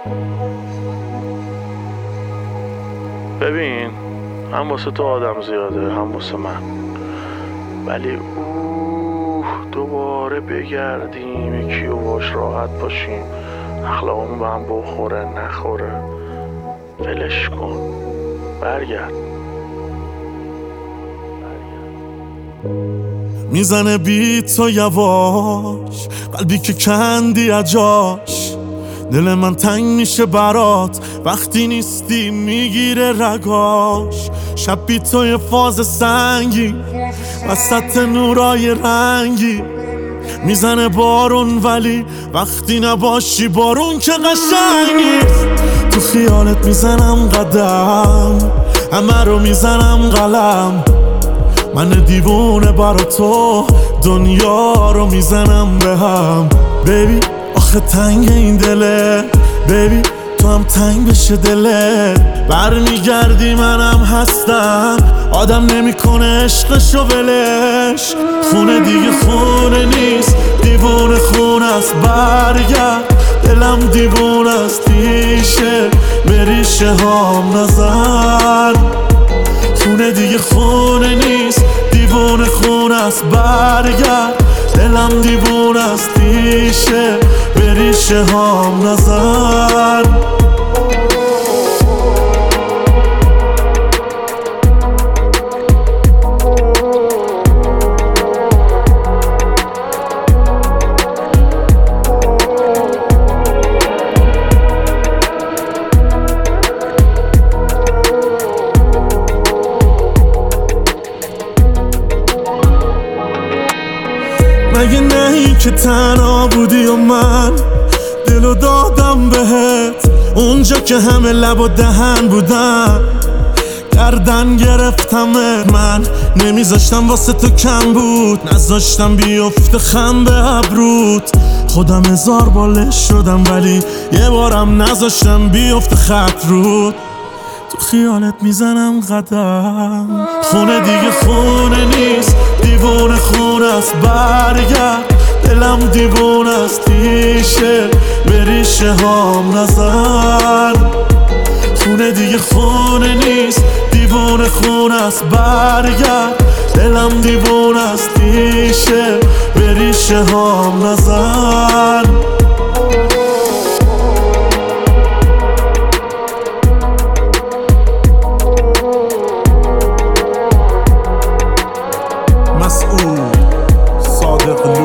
ببین، هم واسه تو آدم زیاده هم واسه من، ولی دوباره بگردیم یکی و باش راحت باشیم، اخلاقمون به هم بخوره نخوره، ولش کن، برگرد. میزنه بیت تو یواش، قلبی که کندی اجاش، دل من تنگ میشه برات وقتی نیستی میگیره رگاش. شب بی توی فاز سنگی وسط نورای رنگی، میزنه بارون ولی وقتی نباشی بارون که قشنگی. تو خیالت میزنم قدم، همه رو میزنم قلم، من دیوونه برا تو دنیا رو میزنم به هم. بیبی آخه تنگ این دله، بیبی تو هم تنگ بشه دلت. برمیگردی منم هستم، آدم نمیکنه عشقشو ولش. خونه دیگه خونه نیست، دیوونه خونه است، برگرد. دلم دیوونه است، ریشه به ریشه هام نزن. خونه دیگه خونه نیست، دیوونه خونه است، برگرد. دلم دیوونه است، ریشه به ریشه هام نزن. مگه نهی که تنها بودی و من دلو دادم بهت، اونجا که همه لب و دهن بودن گردن گرفتمت. من نمیذاشتم واسه تو کم بود، نذاشتم بیفته خم به ابروت. خودم 1000 بالش شدم ولی یه بارم نذاشتم بیفته خط رود. تو خیالت میزنم قدم، خونه دیگه خونه نیست، دیوونه خونه است، برگرد. دلم دیوونه است، ریشه به ریشه هام نزن. خونه دیگه خونه نیست، دیوونه خونه است، برگرد. دلم دیوونه است، ریشه به ریشه هام نزن. مسعود صادق